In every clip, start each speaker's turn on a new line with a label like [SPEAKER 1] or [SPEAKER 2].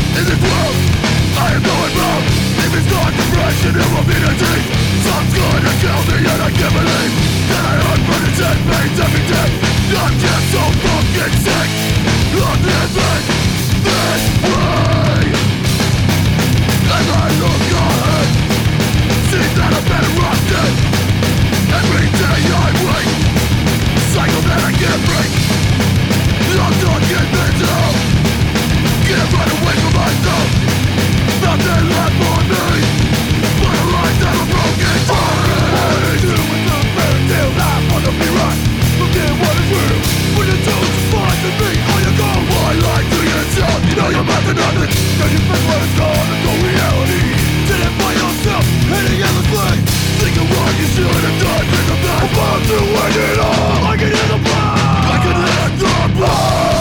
[SPEAKER 1] In this world, I am going wrong. If it's not depression, it will be disease. Some's gonna kill me and I can't believe that I earn burdens and pains every day. I'm just so fucking sick of living this way. As I look ahead, see that I'm better off dead. Every day I wait, cycle that I can't break. I'm not convinced at all. Can't run away from myself. Nothing left for me but a life that I'm broken. What I do with the fairy tale life wanna be right. Look at what is real. When the truth is fine to me, all you go. Why lie to yourself? You know you're back to nothing. Now you think what it's gone, it's no reality. Did it by yourself, heading endlessly. Thinking what you should have done. Think about about to end it all. I can hear the blood. I can hear the blood.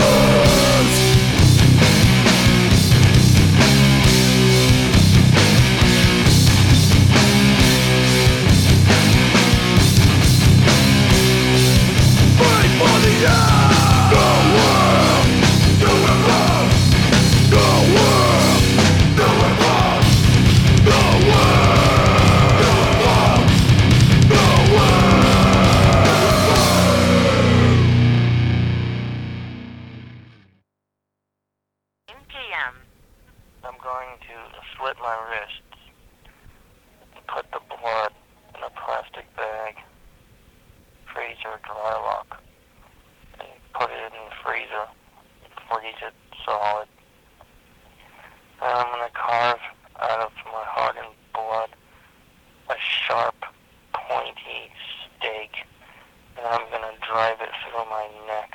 [SPEAKER 2] I'm going to slit my wrists, put the blood in a plastic bag, freezer, dry lock, and put it in the freezer, freeze it solid. Then I'm going to carve out of my heart and blood a sharp, pointy stake, and I'm going to drive it through my neck.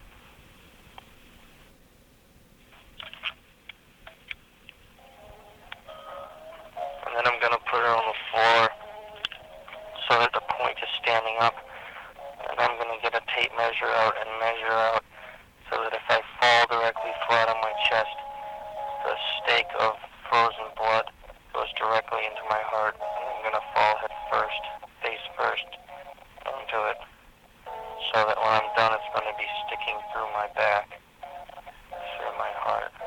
[SPEAKER 2] And then I'm going to put it on the floor so that the point is standing up. And I'm going to get a tape measure out and measure out so that if I fall directly flat on my chest, the stake of frozen blood goes directly into my heart. And I'm going to fall head first, face first, onto it. So that when I'm done, it's going to be sticking through my back, through my heart.